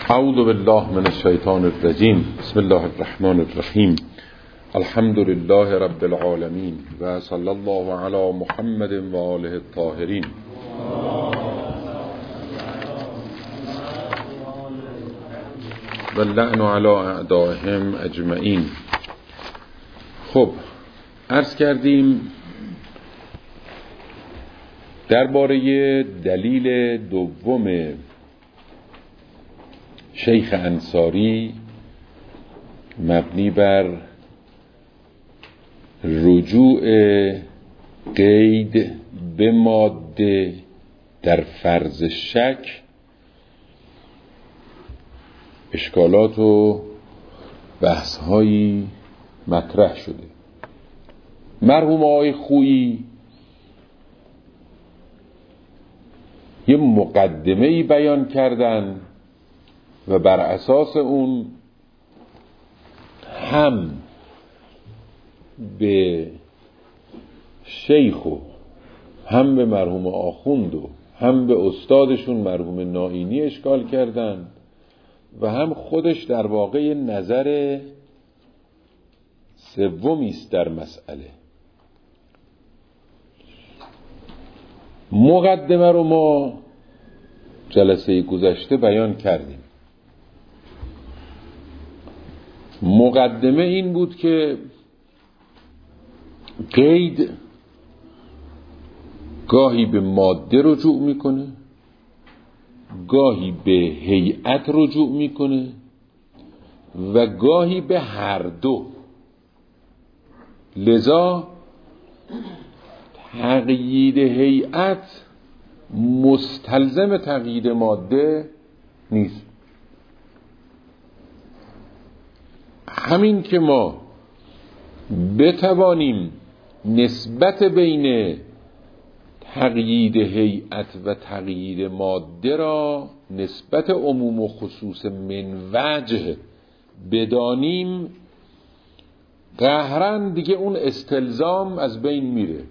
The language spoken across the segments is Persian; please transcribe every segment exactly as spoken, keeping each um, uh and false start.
اعوذ بالله من الشیطان الرجیم. بسم الله الرحمن الرحیم. الحمد لله رب العالمین و صلی الله علی محمد و آله الطاهرین. و اللعن علی اعدائهم اجمعین. خب عرض کردیم درباره دلیل دوم شیخ انصاری مبنی بر رجوع قید به ماده در فرض شک اشکالات و بحث‌هایی مطرح شده. مرحوم آقای خویی یه مقدمه‌ای بیان کردن و بر اساس اون هم به شیخ و هم به مرحوم آخوند و هم به استادشون مرحوم نائینی اشکال کردن و هم خودش در واقع نظر سومی است در مسئله. مقدمه رو ما جلسه گذشته بیان کردیم. مقدمه این بود که قید گاهی به ماده رجوع میکنه، گاهی به هیئت رجوع میکنه و گاهی به هر دو. لذا تقیید هیئت مستلزم تقیید ماده نیست. همین که ما بتوانیم نسبت بین تقیید هیئت و تقیید ماده را نسبت عموم و خصوص من وجه بدانیم، قهرن دیگه اون استلزام از بین میره.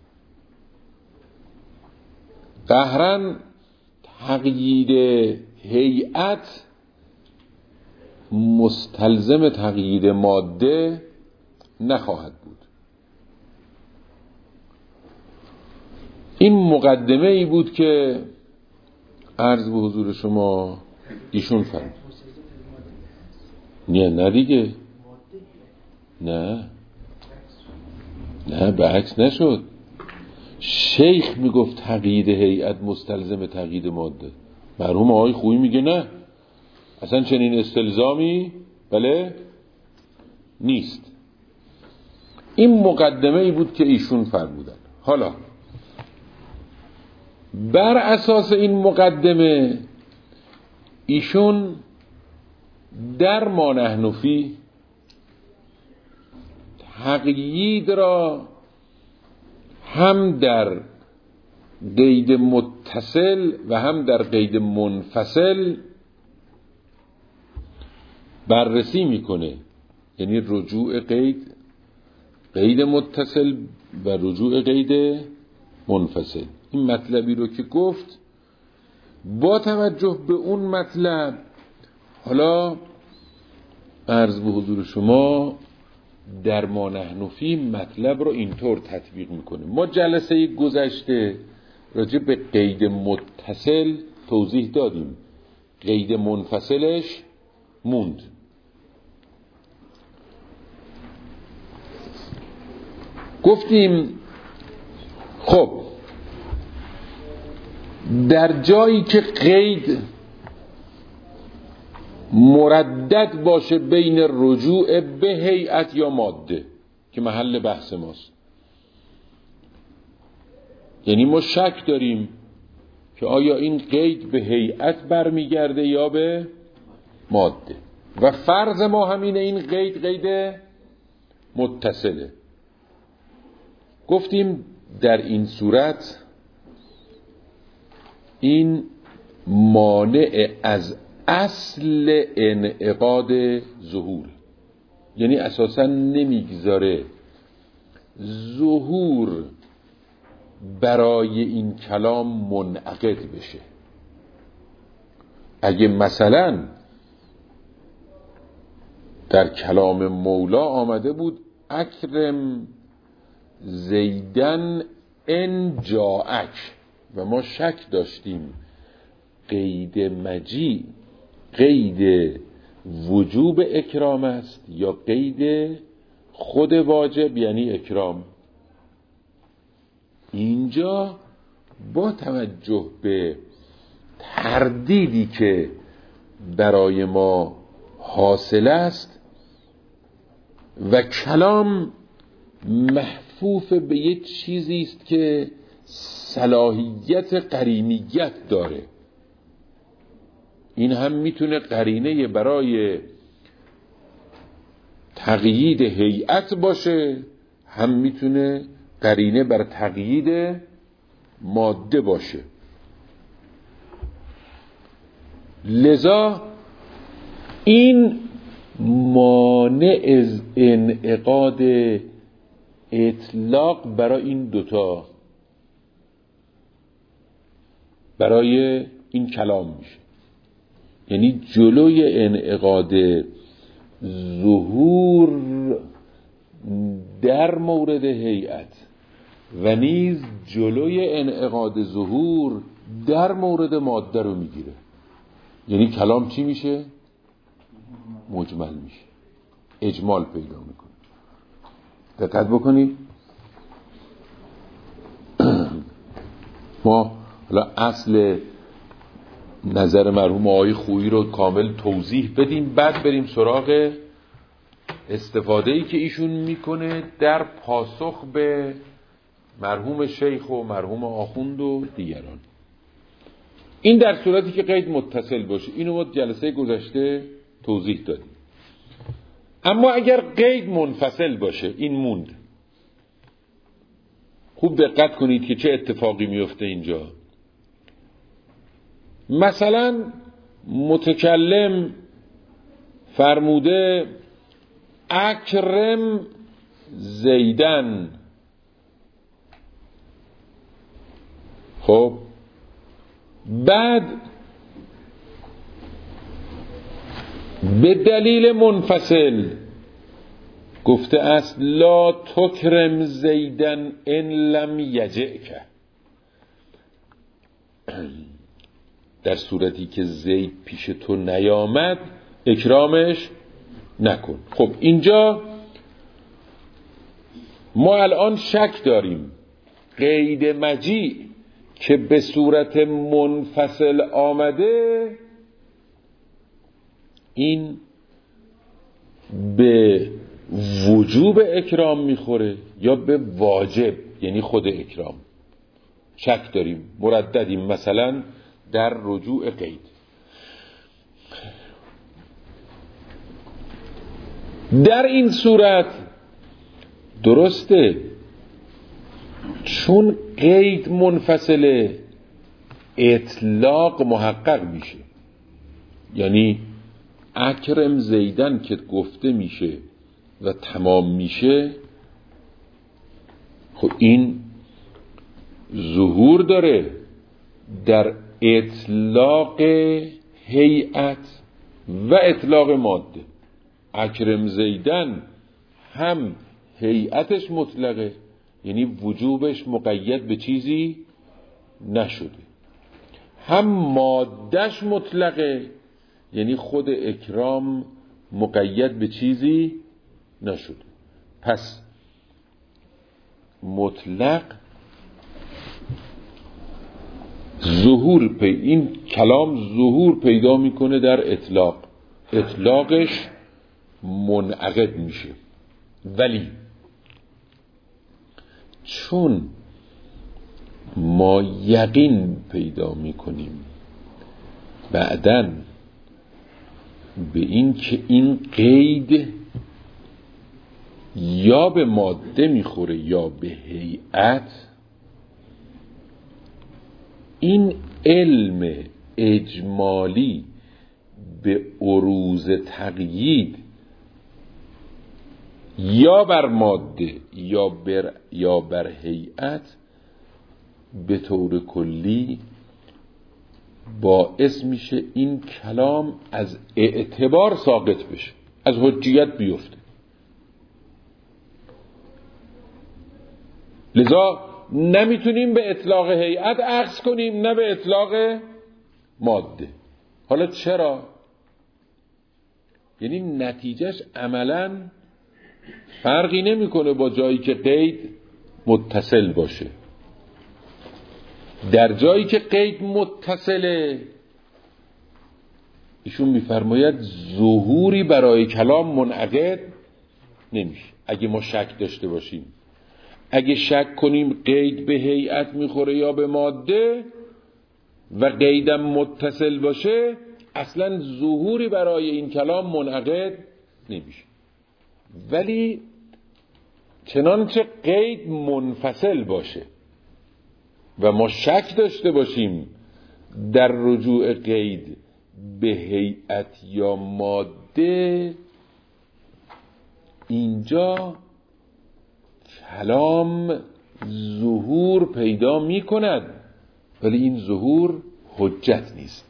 قهرن تقیید هیئت مستلزم تقیید ماده نخواهد بود. این مقدمه ای بود که عرض به حضور شما ایشون فرمود. نه نه دیگه نه نه به عکس نشد. شیخ میگفت تقیید هیئت مستلزم تقیید ماده، مرحوم آقای خویی میگه نه، اصلا چنین استلزامی بله نیست. این مقدمه ای بود که ایشون فرمودن. حالا بر اساس این مقدمه ایشون در ما نحن فیه تقیید را هم در قید متصل و هم در قید منفصل بررسی میکنه. یعنی رجوع قید قید متصل و رجوع قید منفصل. این مطلبی رو که گفت با توجه به اون مطلب حالا عرض به حضور شما در ما نحن فیه مطلب رو اینطور تطبیق میکنه. ما جلسه گذشته راجع به قید متصل توضیح دادیم، قید منفصلش موند. گفتیم خب در جایی که قید مردد باشه بین رجوع به هیئت یا ماده که محل بحث ماست، یعنی ما شک داریم که آیا این قید به هیئت برمیگرده یا به ماده و فرض ما همینه این قید قید متصله. گفتیم در این صورت این مانع از اصل انعقاد ظهور، یعنی اساسا نمیگذاره ظهور برای این کلام منعقد بشه. اگه مثلا در کلام مولا آمده بود اکرم زیدن ان جاءک، و ما شک داشتیم قید مجی قید وجوب اکرام است یا قید خود واجب یعنی اکرام. اینجا با توجه به تردیدی که برای ما حاصل است و کلام محفوف به یک چیزی است که صلاحیت قرینیت داره، این هم میتونه قرینه برای تقیید هیئت باشه، هم میتونه قرینه بر تقیید ماده باشه. لذا این مانع از انعقاد اطلاق برای این دوتا، برای این کلام میشه. یعنی جلوی انعقاد ظهور در مورد هیئت و نیز جلوی انعقاد ظهور در مورد ماده رو میگیره. یعنی کلام چی میشه؟ مجمل میشه، اجمال پیدا میکنه. دقت بکنید ما حالا اصل نظر مرحوم آقای خویی رو کامل توضیح بدیم، بعد بریم سراغ استفاده‌ای که ایشون میکنه در پاسخ به مرحوم شیخ و مرحوم آخوند و دیگران. این در صورتی که قید متصل باشه، اینو ما جلسه گذشته توضیح دادیم. اما اگر قید منفصل باشه، این موند. خوب دقت کنید که چه اتفاقی میفته اینجا. مثلا متکلم فرموده اکرم زیدن، خب بعد به دلیل منفصل گفته است لا تکرم زیدن ان لم یجئک، در صورتی که زید پیش تو نیامد اکرامش نکن. خب اینجا ما الان شک داریم قید مجیء که به صورت منفصل آمده این به وجوب اکرام میخوره یا به واجب یعنی خود اکرام. شک داریم، مرددیم. مثلا در رجوع قید در این صورت درسته، چون قید منفصله اطلاق محقق میشه. یعنی اکرم زیدن که گفته میشه و تمام میشه، خب این ظهور داره در اطلاق هیئت و اطلاق ماده. اکرم زیدن هم هیئتش مطلقه، یعنی وجوبش مقید به چیزی نشده، هم مادهش مطلقه، یعنی خود اکرام مقید به چیزی نشده. پس مطلق ظهور پی این کلام ظهور پیدا میکنه در اطلاق، اطلاقش منعقد میشه. ولی چون ما یقین پیدا میکنیم بعداً به این که این قید یا به ماده میخوره یا به هیئت، این علم اجمالی به عروض تقیید یا بر ماده یا بر یا بر هیئت به طور کلی باعث میشه این کلام از اعتبار ساقط بشه. از حجیت بیفته. لذا نمیتونیم به اطلاق هیئت اخذ کنیم نه به اطلاق ماده. حالا چرا؟ یعنی نتیجهش عملاً فرقی نمیکنه با جایی که قید متصل باشه. در جایی که قید متصله ایشون میفرماید ظهوری برای کلام منعقد نمیشه. اگه ما شک داشته باشیم، اگه شک کنیم قید به هیئت میخوره یا به ماده و قیدم متصل باشه، اصلا ظهوری برای این کلام منعقد نمیشه. ولی چنانچه قید منفصل باشه و ما شک داشته باشیم در رجوع قید به هیئت یا ماده، اینجا کلام ظهور پیدا می کند، ولی این ظهور حجت نیست.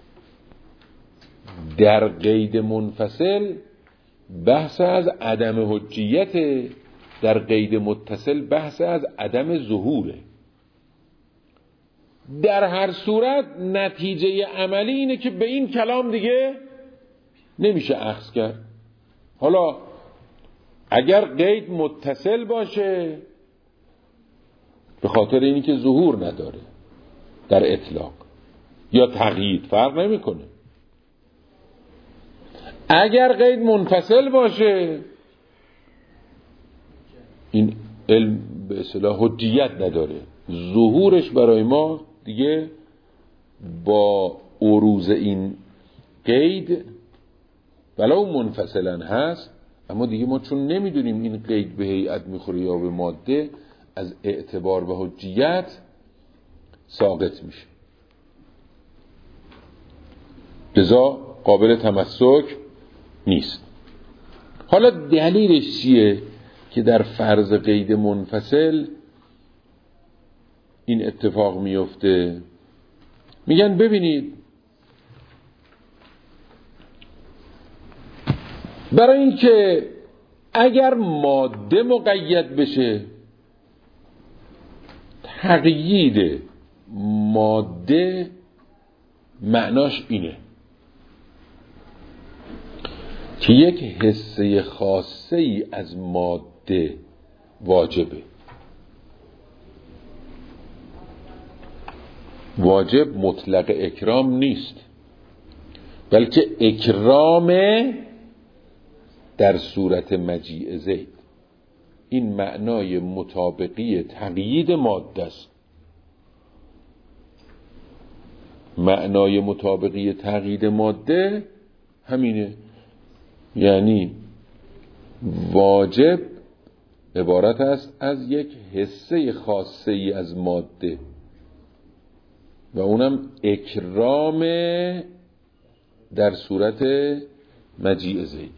در قید منفصل بحث از عدم حجیت، در قید متصل بحث از عدم ظهوره. در هر صورت نتیجه عملی اینه که به این کلام دیگه نمیشه اخذ کرد. حالا اگر قید متصل باشه به خاطر اینی که ظهور نداره در اطلاق یا تقیید فرق نمیکنه. اگر قید منفصل باشه این علم به اصطلاح حجیت نداره، ظهورش برای ما دیگه با عروض این قید ولو منفصلا هست، اما دیگه ما چون نمیدونیم این قید به هیئت میخوره یا به ماده، از اعتبار به حجیت ساقط میشه، لذا قابل تمسک نیست. حالا دلیلش چیه که در فرض قید منفصل این اتفاق میفته؟ میگن ببینید، برای اینکه اگر ماده مقید بشه، تقیید ماده معناش اینه که یک حصه خاصه ای از ماده واجبه. واجب مطلق اکرام نیست، بلکه اکرام در صورت مجیء زید. این معنای مطابقی تقیید ماده است. معنای مطابقی تقیید ماده همینه، یعنی واجب عبارت است از یک حصه خاصه ای از ماده و اونم اکرام در صورت مجیء زید.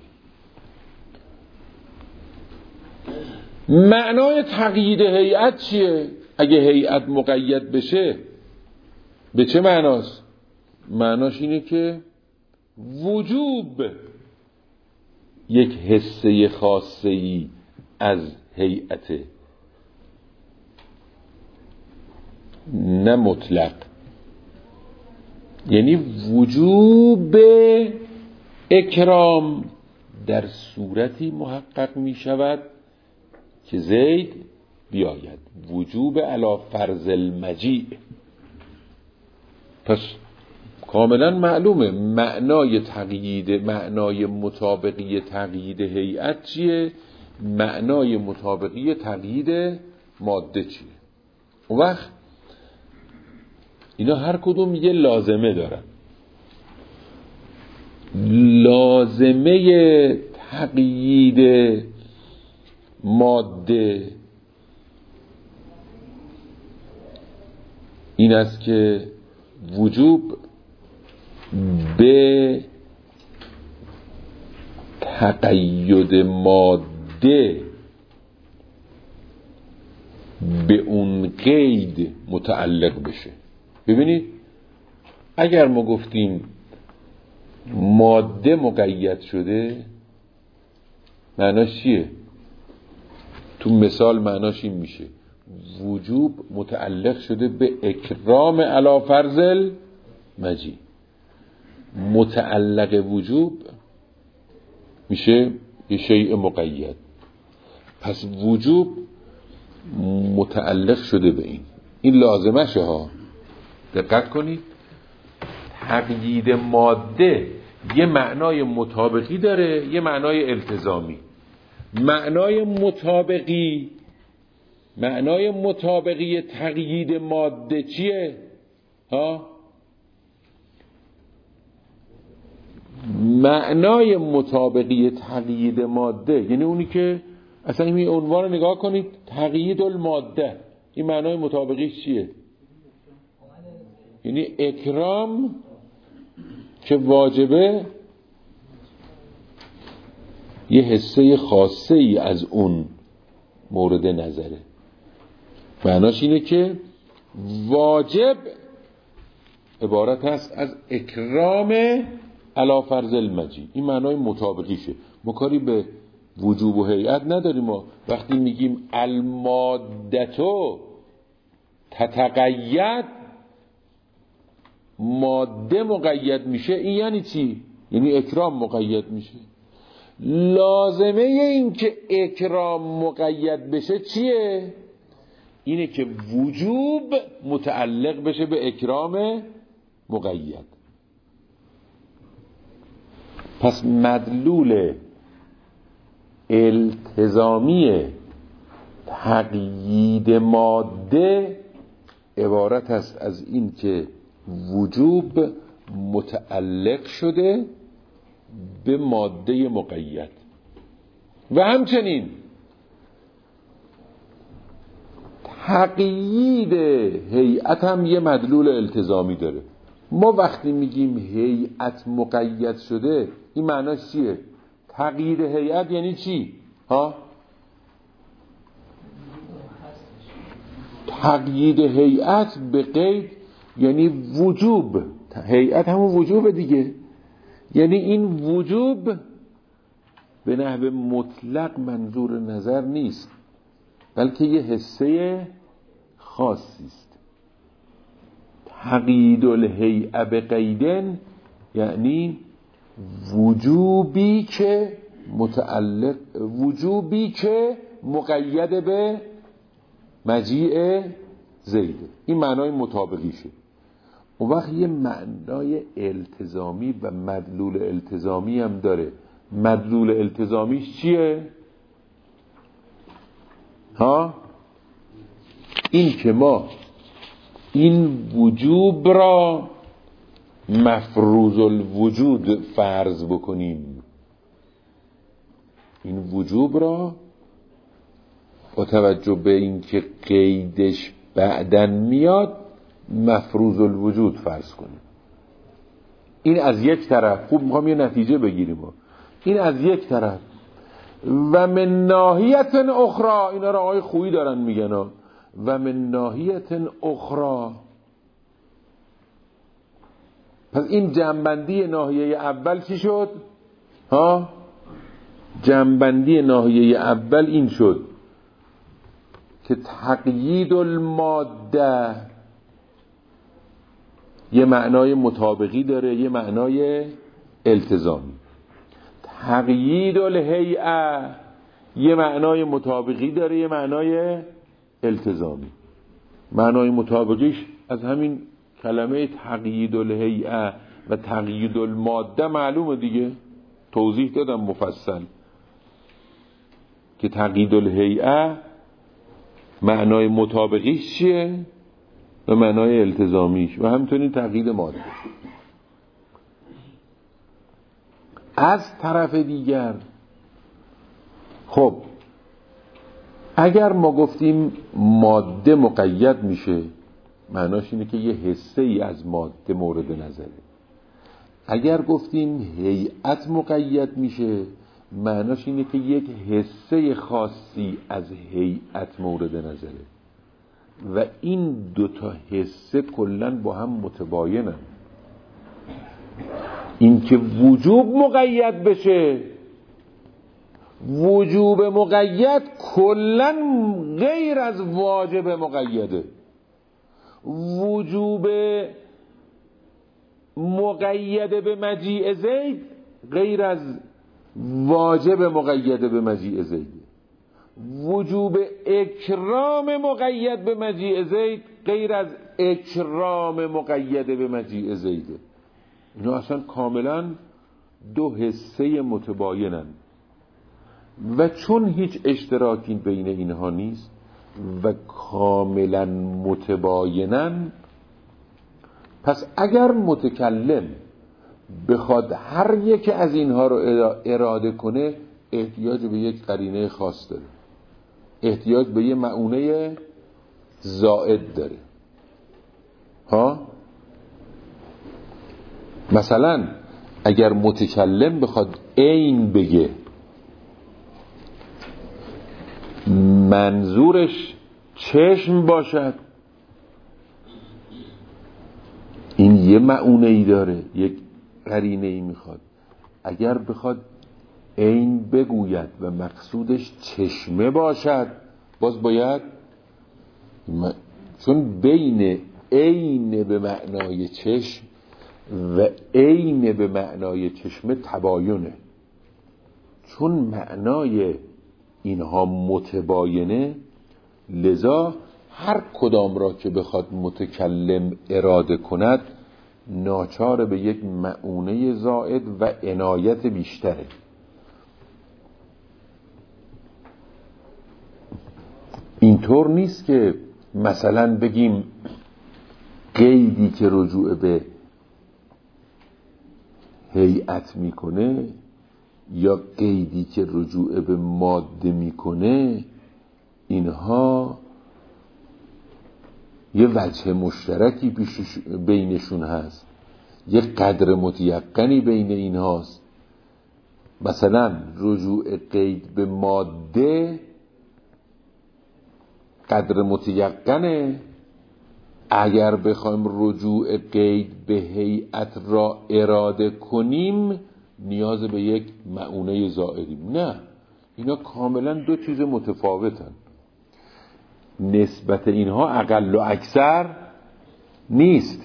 معنای تقیید هیئت چیه؟ اگه هیئت مقید بشه به چه معناست؟ معناش اینه که وجوب یک حصه خاصه ای از هیئت، نه مطلق. یعنی وجوب اکرام در صورتی محقق می شود که زید بیاید، وجوب علی فرض المجیء. پس کاملا معلومه معنای تقیید، معنای مطابقی تقیید هیئت چیه، معنای مطابقی تقیید ماده چیه. اون وقت اینا هر کدوم یه لازمه دارن. لازمه تقیید ماده این است که وجوب به تقید ماده به اون قید متعلق بشه. ببینید اگر ما گفتیم ماده مقید شده، معناش چیه؟ تو مثال معناش این میشه وجوب متعلق شده به اکرام علی فرض المجی. متعلق وجوب میشه یه شیء مقید، پس وجوب متعلق شده به این. این لازمشه ها، دقت کنید. تقیید ماده یه معنای مطابقی داره، یه معنای التزامی. معنای مطابقی معنای مطابقی تقیید ماده چیه؟ ها؟ معنای مطابقی تقیید ماده یعنی اونی که اصلا این عنوان رو نگاه کنید، تقیید الماده، این معنای مطابقیش چیه؟ یعنی اکرام که واجبه یه حصه خاصه ای از اون مورد نظره. معناش اینه که واجب عبارت هست از اکرام علی فرض المجی. این معنای مطابقیشه. ما کاری به وجوب و هیئت نداریم. ما وقتی میگیم المادتو تتقید، ماده مقید میشه، این یعنی چی؟ یعنی اکرام مقید میشه. لازمه این که اکرام مقید بشه چیه؟ اینه که وجوب متعلق بشه به اکرام مقید. پس مدلول التزامی تقیید ماده عبارت است از این که وجوب متعلق شده به ماده مقید. و همچنین تقیید هیئت هم یه مدلول التزامی داره. ما وقتی میگیم هیئت مقید شده، این معناش چیه؟ تقیید هیئت یعنی چی؟ ها؟ تقیید هیئت به قید یعنی وجوب. هیئت همون وجوب دیگه. یعنی این وجوب به نحو مطلق منظور نظر نیست، بلکه یه حصه خاصی است. تقیید الهیئه به قیدن یعنی وجوبی که متعلق وجوبی که مقید به مجیء زید. این معنای مطابقیشه. اون وقت یه معنای التزامی و مدلول التزامی هم داره. مدلول التزامیش چیه؟ ها؟ این که ما این وجوب را مفروض الوجود فرض بکنیم. این وجوب را با توجه به این که قیدش بعدن میاد مفروض الوجود فرض کنیم. این از یک طرف. خوب میخوام یه نتیجه بگیریم. این از یک طرف. و من ناحیت اخرى، اینا را آقای خویی دارن میگن. و من ناحیت اخرى، پس این جنبندی ناحیه اول چی شد؟ ها؟ جنبندی ناحیه اول این شد که تقیید الماده یه معنای مطابقی داره، یه معنای التزامی. تقیید الهیئه یه معنای مطابقی داره، یه معنای التزامی. معنای مطابقیش از همین کلمه تقیید الهیئه و تقیید الماده معلومه دیگه. توضیح دادم مفصل که تقیید الهیئه معنای مطابقیش چیه و معنای التزامیش، و همچنین تقیید ماده. از طرف دیگر خب اگر ما گفتیم ماده مقید میشه، معناش اینه که یه حصه ای از ماده مورد نظره. اگر گفتیم هیئت مقید میشه، معناش اینه که یک حصه خاصی از هیئت مورد نظره و این دوتا حصه کلن با هم متباینن. این که وجوب مقید بشه وجوب مقید کلن غیر از واجب مقیده. وجوب مقیده به مجیء زید غیر از واجب مقیده به مجیء زید. وجوب اکرام مقید به مجیء زید غیر از اکرام مقید به مجیء زید. اینا اصلا کاملا دو حصه متباینن و چون هیچ اشتراکی بین اینها نیست و کاملا متباینن، پس اگر متکلم بخواد هر یک از اینها رو اراده کنه احتیاج به یک قرینه خاص داره، احتیاج به یه معنی زائد داره. ها مثلا اگر متکلم بخواد عین بگه منظورش چشم باشد، این یه معنی داره، یک قرینه ای میخواد. اگر بخواد عین بگوید و مقصودش چشمه باشد، باز باید م... چون بین عین به معنای چشم و عین به معنای چشمه تباینه، چون معنای اینها متباینه، لذا هر کدام را که بخواد متکلم اراده کند ناچار به یک معنی زائد و عنایت بیشتره. اینطور نیست که مثلا بگیم قیدی که رجوع به هیئت میکنه یا قیدی که رجوع به ماده میکنه، اینها یه وجه مشترکی بینشون هست، یه قدر متیقنی بین اینهاست. مثلا رجوع قید به ماده قدر متیقنه، اگر بخوایم رجوع قید به هیئت را اراده کنیم نیاز به یک معنی زائدیم. نه، اینا کاملا دو چیز متفاوتن. نسبت اینها اقل و اکثر نیست.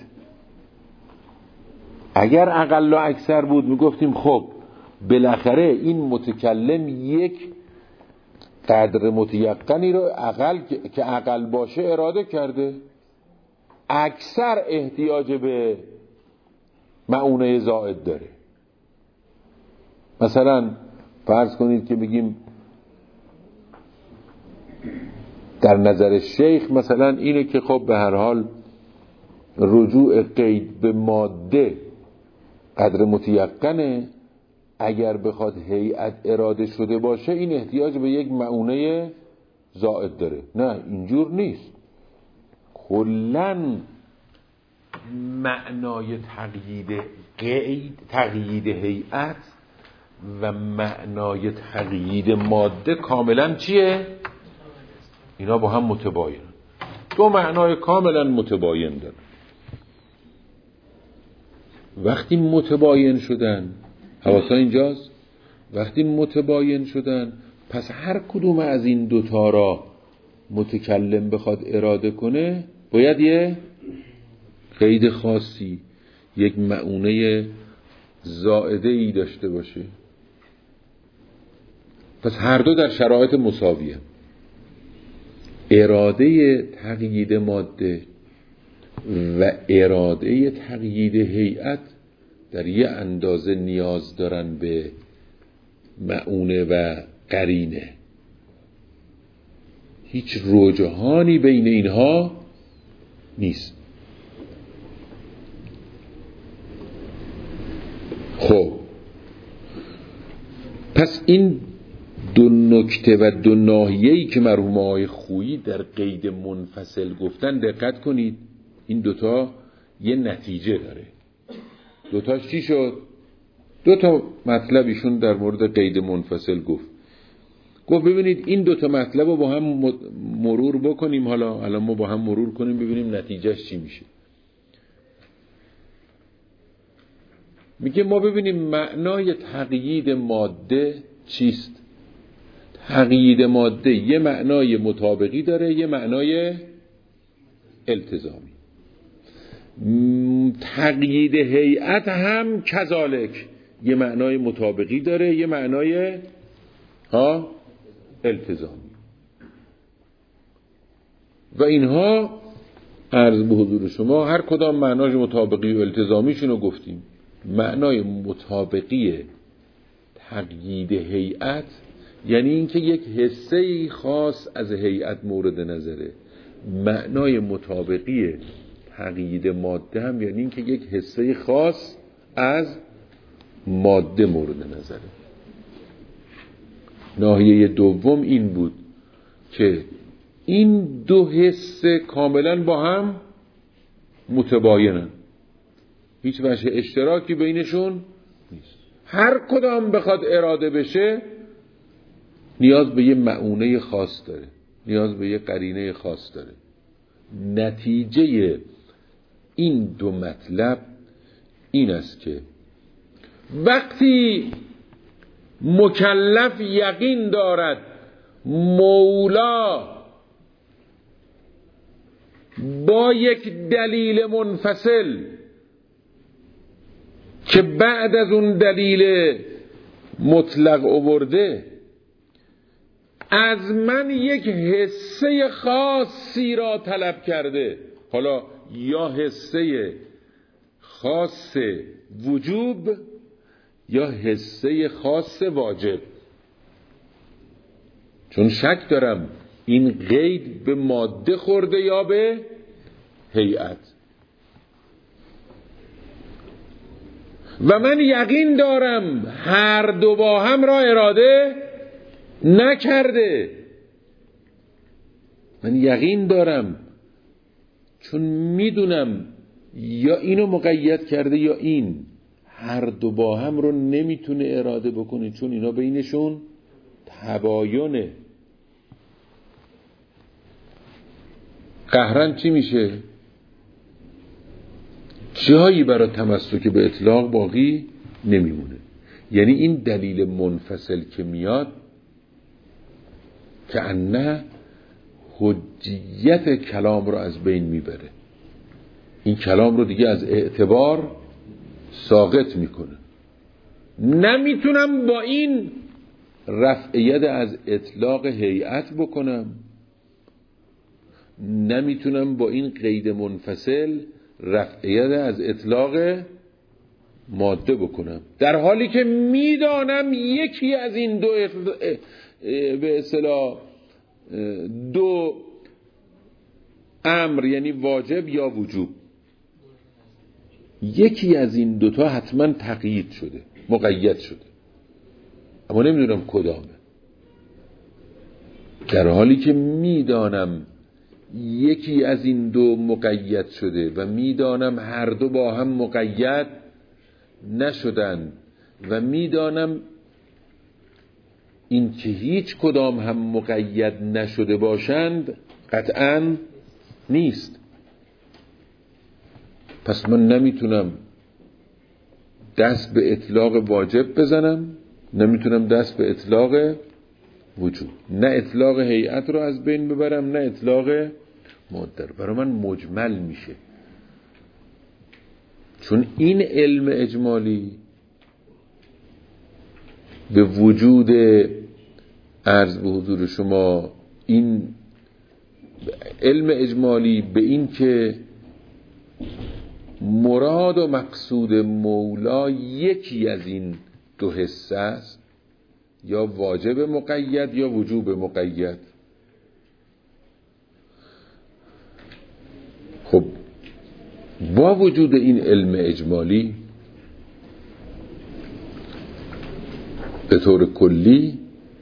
اگر اقل و اکثر بود میگفتیم خب بالاخره این متکلم یک قدر متیقنی رو اقل که اقل باشه اراده کرده، اکثر احتیاج به معنی زائد داره. مثلا فرض کنید که بگیم در نظر شیخ مثلا اینه که خب به هر حال رجوع قید به ماده قدر متیقنه، اگر بخواد هیئت اراده شده باشه این احتیاج به یک معنی زائد داره. نه، اینجور نیست. کلن معنای تقیید قید، تقیید هیئت و معنای تقیید ماده کاملا چیه؟ اینا با هم متباین، دو معنای کاملا متباین دارن. وقتی متباین شدن، حواسا اینجاست، وقتی متباین شدن پس هر کدوم از این دوتا را متکلم بخواد اراده کنه باید یه قید خاصی، یک معنی زائده ای داشته باشه. پس هر دو در شرایط مساویه. اراده تقیید ماده و اراده تقیید هیئت در یه اندازه نیاز دارن به معنی و قرینه. هیچ رجحانی بین اینها نیست. خب پس این دو نکته و دو ناحیه‌ای که مرحوم آقای خویی در قید منفصل گفتن دقت کنید، این دوتا یه نتیجه داره. دوتاش چی شد؟ دوتا مطلب ایشون در مورد قید منفصل گفت. گفت ببینید این دوتا مطلب رو با هم مرور بکنیم، حالا الان ما با هم مرور کنیم ببینیم نتیجهش چی میشه. میگه ما ببینیم معنای تقیید ماده چیست. تقیید ماده یه معنای مطابقی داره، یه معنای التزامی. تقیید هیئت هم کذالک، یه معنای مطابقی داره، یه معنای ها التزامی. و اینها عرض به حضور شما هر کدام معنای مطابقی و التزامیشون رو گفتیم. معنای مطابقی تقیید هیئت یعنی اینکه یک حصه خاص از هیئت مورد نظره. معنای مطابقی تقیید ماده هم یعنی اینکه یک حصه خاص از ماده مورد نظره. ناحیه دوم این بود که این دو حصه کاملا با هم متباینن، هیچ وجه اشتراکی بینشون نیست. هر کدام بخواد اراده بشه نیاز به یه مؤونه خاص داره، نیاز به یه قرینه خاص داره. نتیجه این دو مطلب این است که وقتی مکلف یقین دارد مولا با یک دلیل منفصل که بعد از اون دلیل مطلق آورده از من یک حصه خاصی را طلب کرده، حالا یا حصه خاص وجوب یا حصه خاص واجب، چون شک دارم این قید به ماده خورده یا به هیئت. و من یقین دارم هر دو با هم را اراده نکرده. من یقین دارم چون میدونم یا اینو مقید کرده یا این، هر دو با هم رو نمیتونه اراده بکنه چون اینا بینشون تباینه. قهرن چی میشه؟ جایی برای تمسک به اطلاق باقی نمیمونه. یعنی این دلیل منفصل که میاد که انه حجیت کلام رو از بین میبره، این کلام رو دیگه از اعتبار ساقط میکنه. نمیتونم با این رفع ید از اطلاق هیئت بکنم، نمیتونم با این قید منفصل رفع ید از اطلاق ماده بکنم، در حالی که میدانم یکی از این دو به اصطلاح دو امر یعنی واجب یا وجوب، یکی از این دوتا حتما تقیید شده، مقید شده، اما نمیدونم کدامه. در حالی که میدانم یکی از این دو مقید شده و میدانم هر دو با هم مقید نشدن و میدانم این که هیچ کدام هم مقید نشده باشند قطعاً نیست. پس من نمیتونم دست به اطلاق واجب بزنم، نمیتونم دست به اطلاق وجوب، نه اطلاق هیئت رو از بین ببرم نه اطلاق ماده. برای من مجمل میشه، چون این علم اجمالی به وجود عرض به حضور شما، این علم اجمالی به این که مراد و مقصود مولا یکی از این دو حصه است، یا واجب مقید یا وجوب مقید. خب با وجود این علم اجمالی به طور کلی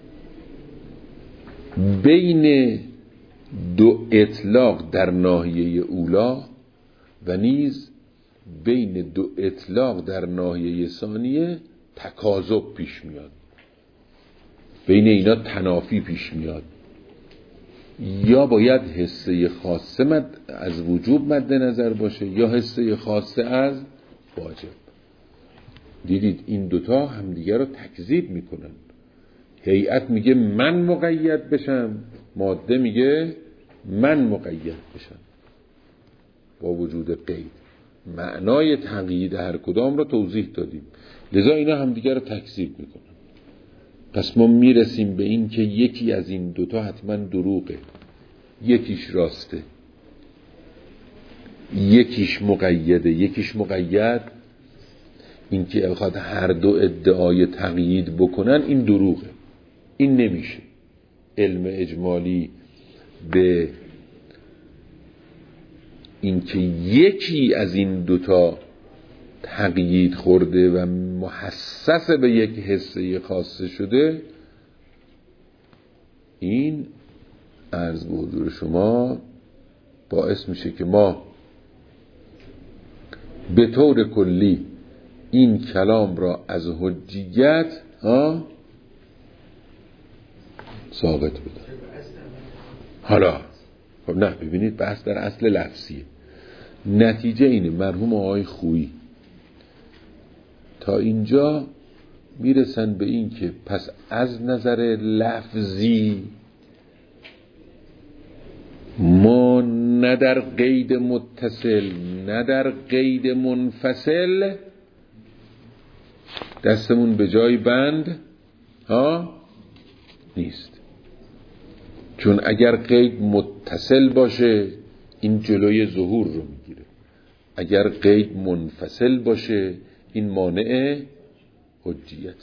بین دو اطلاق در ناحیه اولا و نیز بین دو اطلاق در ناحیه ثانیه تکاذب پیش میاد، بین اینا تنافی پیش میاد. یا باید حصه خاصه مد از وجوب مد نظر باشه یا حصه خاصه از واجب. دیدید این دوتا همدیگر رو تکذیب میکنن. هیئت میگه من مقید بشم، ماده میگه من مقید بشم با وجود قید. معنای تقیید هر کدام را توضیح دادیم، لذا اینا هم دیگر رو تکذیب میکنن. پس ما میرسیم به این که یکی از این دوتا حتما دروغه، یکیش راسته، یکیش مقیده، یکیش مقید. این که بخواد هر دو ادعای تقیید بکنن این دروغه، این نمیشه. علم اجمالی به این که یکی از این دوتا تقیید خورده و محسس به یک حسه خاصه شده، این عرض به حضور شما باعث میشه که ما به طور کلی این کلام را از حجیت ها ساقط بدن. حالا خب نه، ببینید بحث در اصل لفظیه. نتیجه اینه، مرحوم آقای خویی تا اینجا میرسن به این که پس از نظر لفظی ما نه در قید متصل نه در قید منفصل دستمون به جای بند ها نیست. چون اگر قید متصل باشه این جلوی ظهور رو میگیره، اگر قید منفصل باشه این مانع حجیت.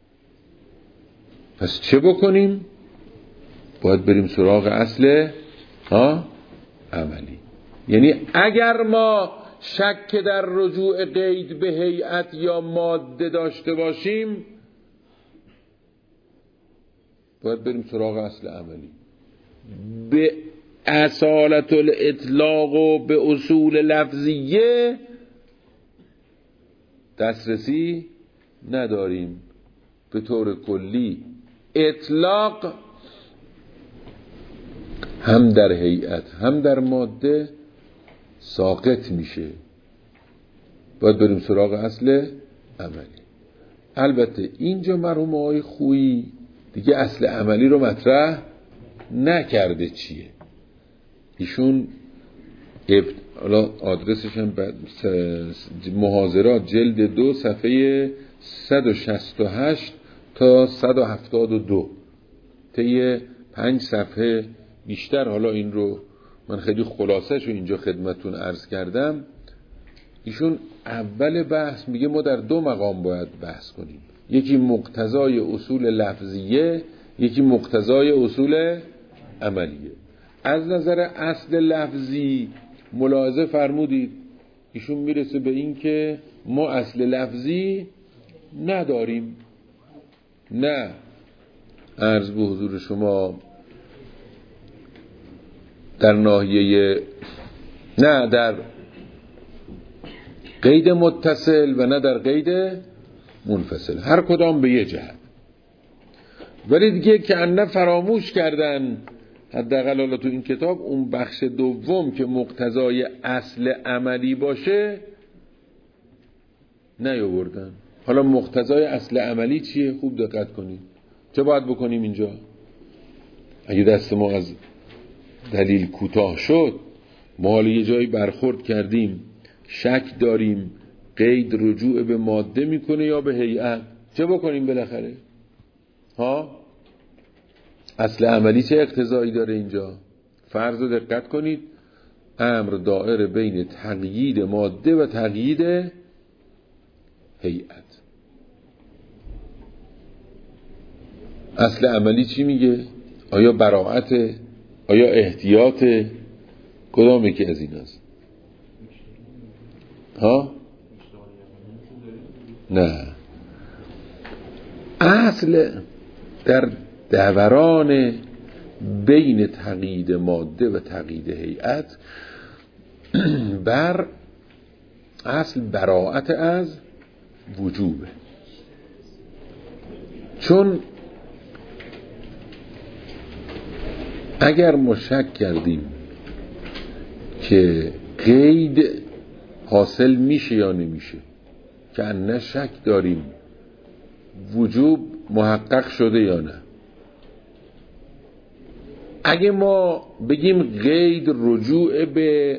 پس چه بکنیم؟ باید بریم سراغ اصل ها عملی. یعنی اگر ما شک در رجوع قید به هیئت یا ماده داشته باشیم باید بریم سراغ اصل عملی. به اصالت الاطلاق و به اصول لفظیه دسترسی نداریم. به طور کلی اطلاق هم در هیئت هم در ماده ساقط میشه. باید بریم سراغ اصل عملی. البته اینجا مرحوم آقای خویی دیگه اصل عملی رو مطرح نکرده. چیه ایشون؟ حالا آدرسش هم محاضرات جلد دو صفحه صد و شصت و هشت تا صد و هفتاد و دو، طی پنج صفحه بیشتر. حالا این رو من خیلی خلاصه‌شو اینجا خدمتون عرض کردم. ایشون اول بحث میگه ما در دو مقام باید بحث کنیم، یکی مقتضای اصول لفظیه، یکی مقتضای اصول عملیه. از نظر اصل لفظی ملاحظه فرمودید ایشون میرسه به این که ما اصل لفظی نداریم. نه، عرض به حضور شما در ناحیه نه در قید متصل و نه در قید منفصل، هر کدام به یه جهت. ولی دیگه که انه فراموش کردن حداقل حالا تو این کتاب اون بخش دوم که مقتضای اصل عملی باشه نیاوردن. حالا مقتضای اصل عملی چیه؟ خوب دقت کنید. چه باید بکنیم اینجا؟ اگه دست ما از دلیل کوتاه شد، ما حالا یه جایی برخورد کردیم شک داریم قید رجوع به ماده میکنه یا به هیئت، چه بکنیم بالاخره؟ ها اصل عملی چه اقتضایی داره اینجا؟ فرض رو دقت کنید، امر دائر بین تقیید ماده و تقیید هیئت. اصل عملی چی میگه؟ آیا براءت؟ آیا احتیاط؟ کدام یکی از این هست؟ ها؟ نه، اصل در دوران بین تقیید ماده و تقیید هیئت بر اصل براءت از وجوبه. چون اگر ما شک کردیم که قید حاصل میشه یا نمیشه، که نه شک داریم وجوب محقق شده یا نه، اگه ما بگیم قید رجوع به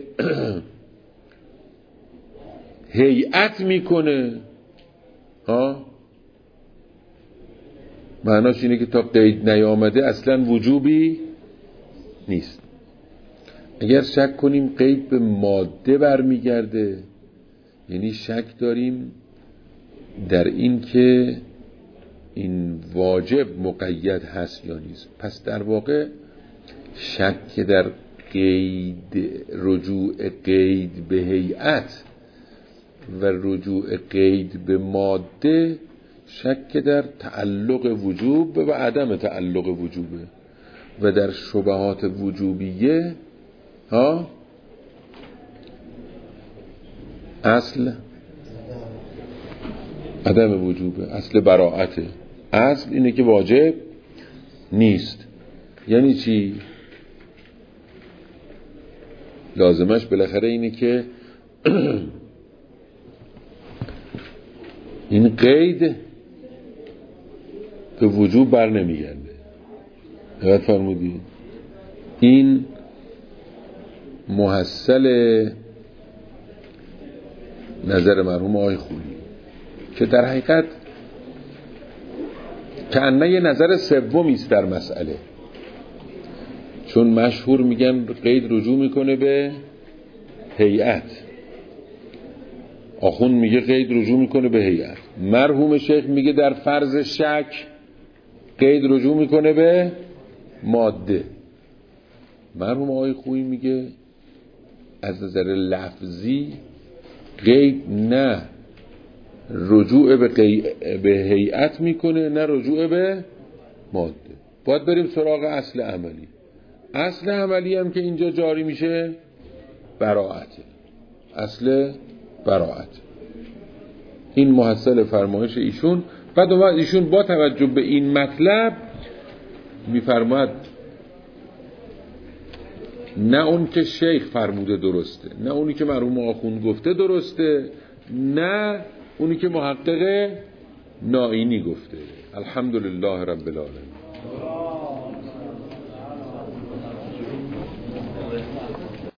هیئت میکنه، ها، معناش اینه که تا قید نیامده اصلا وجوبی نیست. اگر شک کنیم قید به ماده برمیگرده، یعنی شک داریم در این که این واجب مقید هست یا نیست، پس در واقع شک در قید رجوع قید به هیئت و رجوع قید به ماده شک در تعلق وجوب و عدم تعلق وجوبه، و در شبهات وجوبیه ها اصل عدم وجوبه، اصل براعته. اصل اینه که واجب نیست. یعنی چی؟ لازمش بالاخره اینه که این قید به وجوب بر نمیگرده. یاد فرمودید این محصل نظر مرحوم آقای خویی که در حقیقت کأنه یه نظر سومی است در مسئله، چون مشهور میگن قید رجوع میکنه به هیئت، آخوند میگه قید رجوع میکنه به هیئت، مرحوم شیخ میگه در فرض شک قید رجوع میکنه به ماده، مرحوم آقای خویی میگه از نظر لفظی قید نه رجوع به, قی... به هیئت میکنه نه رجوع به ماده. باید بریم سراغ اصل عملی. اصل عملی هم که اینجا جاری میشه براعته، اصل براعت. این محصل فرمایش ایشون. بعد ایشون با توجه به این مطلب میفرماد نه اون که شیخ فرموده درسته، نه اونی که مرحوم آخوند گفته درسته، نه اونی که محقق نائینی گفته. الحمدلله رب العالمین.